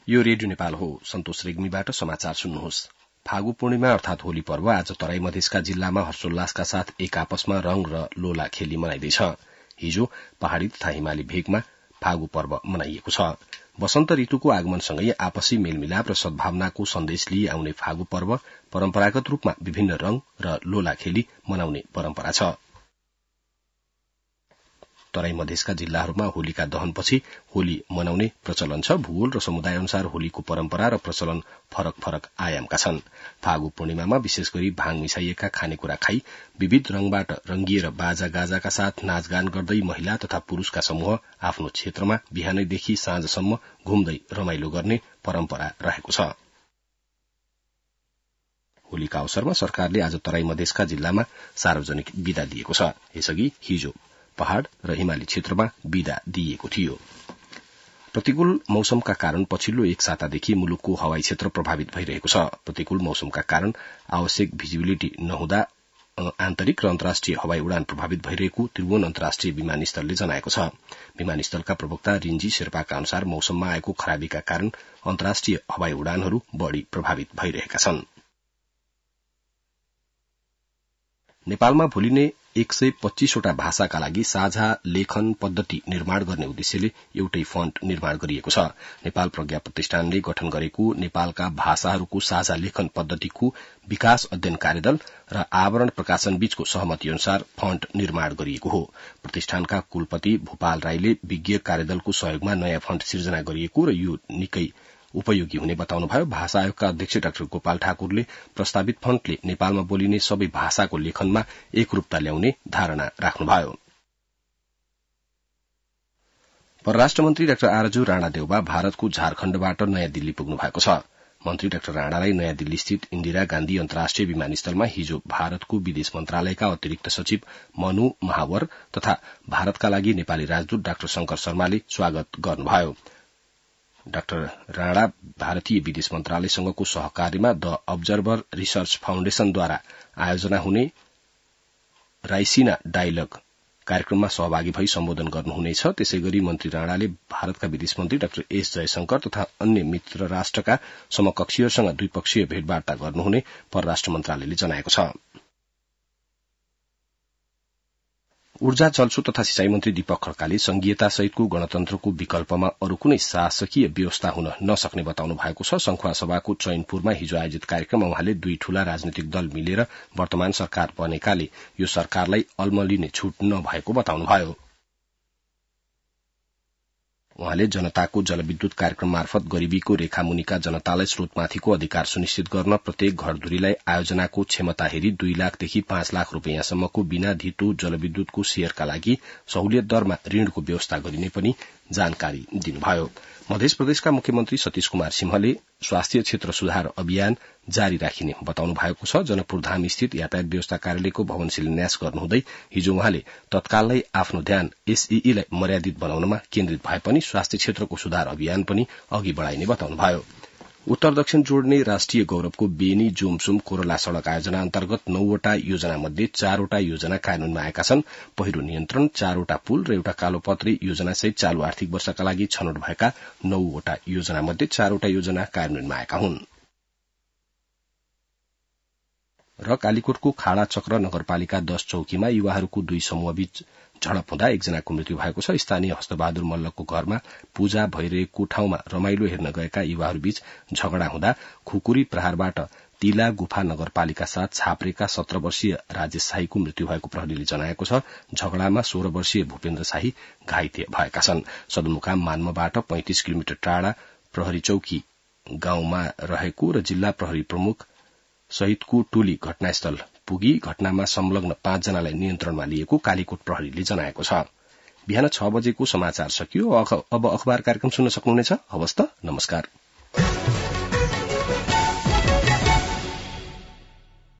यो रेडियो नेपाल हो। सन्तोष रेग्मीबाट समाचार सुन्नुहोस्। फागु पूर्णिमा अर्थात होली पर्व आज तराई मधेसका जिल्लामा हर्षोल्लासका साथ एक आपसमा रंग र लोला खेली मनाइँदैछ। हिजो पहाड़ी तथा हिमाली भेगमा फागु पर्व मनाइएको छ। वसन्त ऋतुको आगमनसँगै आपसी मेलमिलाप र सद्भावनाको सन्देश लिई आउने फागु पर्व परम्परागत रूपमा विभिन्न रंग र लोला खेली मनाउने परम्परा छ। तराई मधेसका जिल्लाहरूमा होलीका दहनपछि होली मनाउने प्रचलन छ। भूगोल र समुदाय अनुसार होलीको परम्परा र प्रचलन फरक फरक आयामका छन्। फागु पूर्णिमामा विशेष गरी भाङ मिसाइएका खानेकुरा खाई विविध रंगबाट रंगिएर बाजा गाजाका साथ नाचगान गर्दै महिला तथा पुरूषका समूह आफ्नो क्षेत्रमा बिहानैदेखि साँझसम्म घुम्दै रमाइलो गर्ने परम्परा रहेको छ। होलीका अवसरमा सरकारले आज तराई मधेसका जिल्लामा सार्वजनिक बिदा दिएको छ। यसअघि हिजो पहाड़ र हिमाली क्षेत्रमा बिदा दिइएको थियो। प्रतिकूल मौसमका कारण पछिल्लो एक सातादेखि मुलुकको हवाई क्षेत्र प्रभावित भइरहेको छ। प्रतिकूल मौसमका कारण आवश्यक भिजिबिलिटी नहुँदा आन्तरिक र अन्तर्राष्ट्रिय हवाई उडान प्रभावित भइरहेको त्रिभुवन अन्तर्राष्ट्रिय विमानस्थलले जनाएको छ। विमानस्थलका प्रवक्ता रिन्जी शेर्पाका अनुसार मौसममा आएको खराबीका कारण अन्तर्राष्ट्रिय हवाई उडानहरू बढ़ी प्रभावित भइरहेका छन्। नेपालमा भोलिने 125वटा भाषाका लागि साझा लेखन पद्धति निर्माण गर्ने उद्देश्यले एउटै फन्ट निर्माण गरिएको छ। नेपाल प्रज्ञा प्रतिष्ठानले गठन गरेको नेपालका भाषाहरूको साझा लेखन पद्धतिको विकास अध्ययन कार्यदल र आवरण प्रकाशन बीचको सहमति अनुसार फन्ट निर्माण गरिएको हो। प्रतिष्ठानका कुलपति भूपाल राईले विज्ञ कार्यदलको सहयोगमा नयाँ फन्ट सिर्जना गरिएको र यो निकै उपयोगी हुने बताउनुभयो। भाषा आयोगका अध्यक्ष डाक्टर गोपाल ठाकुरले प्रस्तावित फन्टले नेपालमा बोलिने सबै भाषाको लेखनमा एकरूपता ल्याउने धारणा राख्नुभयो। परराष्ट्र मन्त्री डाक्टर आरजू राणादेउवा भारतको झारखण्डबाट नयाँ दिल्ली पुग्नु भएको छ। मन्त्री डाक्टर राणालाई नयाँ दिल्ली स्थित इन्दिरा गान्धी अन्तर्राष्ट्रिय विमानस्थलमा हिजो भारतको विदेश मन्त्रालयका अतिरिक्त सचिव मनु महावर तथा भारतका लागि नेपाली राजदूत डाक्टर शंकर शर्माले स्वागत गर्नुभयो। डाक्टर राणा भारतीय विदेश मन्त्रालयसँगको सहकार्यमा द अब्जर्भर रिसर्च फाउन्डेशनद्वारा आयोजना हुने राइसिना डायलग कार्यक्रममा सहभागी भई सम्बोधन गर्नुहुनेछ। त्यसैगरी मन्त्री राणाले भारतका विदेश मन्त्री डाक्टर एस जयशंकर तथा अन्य मित्र राष्ट्रका समकक्षीहरूसँग द्विपक्षीय भेटवार्ता गर्नुहुने परराष्ट्र मन्त्रालयले जनाएको छ। ऊर्जा जलस्रोत तथा सिंचाई मन्त्री दीपक खड्काले संघीयता सहितको गणतन्त्रको विकल्पमा अरू कुनै शासकीय व्यवस्था हुन नसक्ने बताउनु भएको छ। संखुवा सभाको चैनपुरमा हिजो आयोजित कार्यक्रममा उहाँले दुई ठूला राजनीतिक दल मिलेर वर्तमान सरकार बनेकाले यो सरकारलाई अल्मलिने छूट नभएको बताउनुभयो। उहाँले जनताको जलविद्युत कार्यक्रम मार्फत गरीबीको रेखामुनिका जनतालाई स्रोतमाथिको अधिकार सुनिश्चित गर्न प्रत्येक घरधुरीलाई आयोजनाको क्षमता हेरी 2 लाखदेखि 5 लाख रूपियाँसम्मको बिना धितो जलविद्युतको शेयरका लागि सहुलियत दरमा ऋणको व्यवस्था गरिने पनि जानकारी दिनुभयो। मध्य प्रदेशका मुख्यमन्त्री सतीश कुमार सिंहले स्वास्थ्य क्षेत्र सुधार अभियान जारी राखिने बताउनु भएको छ। जनकपुर धाम स्थित यातायात व्यवस्था कार्यालयको भवन शिलान्यास गर्नुहुँदै हिजो उहाँले तत्काललाई आफ्नो ध्यान एसईईलाई मर्यादित बनाउनमा केन्द्रित भए पनि स्वास्थ्य क्षेत्रको सुधार अभियान पनि अघि बढ़ाइने बताउनुभयो। उत्तर दक्षिण जोड्ने राष्ट्रिय गौरवको बेनी जोमसुम कोरला सड़क आयोजना अन्तर्गत 9वटा योजना मध्ये 4वटा योजना कार्यान्वयनमा आएका छन्। पहिरो नियन्त्रण, 4वटा पुल र एउटा कालोपत्री योजनासहित चालू आर्थिक वर्षका लागि छनौट भएका 9वटा योजना मध्ये 4वटा योजना कार्यान्वयनमा आएका हुन्। र कालीकोटको खाड़ा चक्र नगरपालिका 10 चौकीमा युवाहरूको 2 समूहबीच झडप हुँदा एकजनाको मृत्यु भएको छ। स्थानीय हस्तबहादुर मल्लको घरमा पूजा भइरहेको ठाउँमा रमाइलो हेर्न गएका युवाहरूबीच झगडा हुँदा खुकुरी प्रहारबाट तिला गुफा नगरपालिका 7 छाप्रेका 17 वर्षीय राजेश शाहीको मृत्यु भएको प्रहरीले जनाएको छ। झगडामा 16 वर्षीय भूपेन्द्र शाही घाइते भएका छन्। सदरमुकाम मान्मबाट 35 किलोमिटर टाढा प्रहरी चौकी गाउँमा रहेको र जिल्ला प्रहरी प्रमुख सहितको टोली घटनास्थल पुगी घटनामा संलग्न 5 जनालाई नियन्त्रणमा लिएको कालीकोट प्रहरीले जनाएको छ। बिहान 6 बजेको समाचार सकियो। अब अखबार कार्यक्रम सुन्न सक्नुहुनेछ। हवस् त, नमस्कार।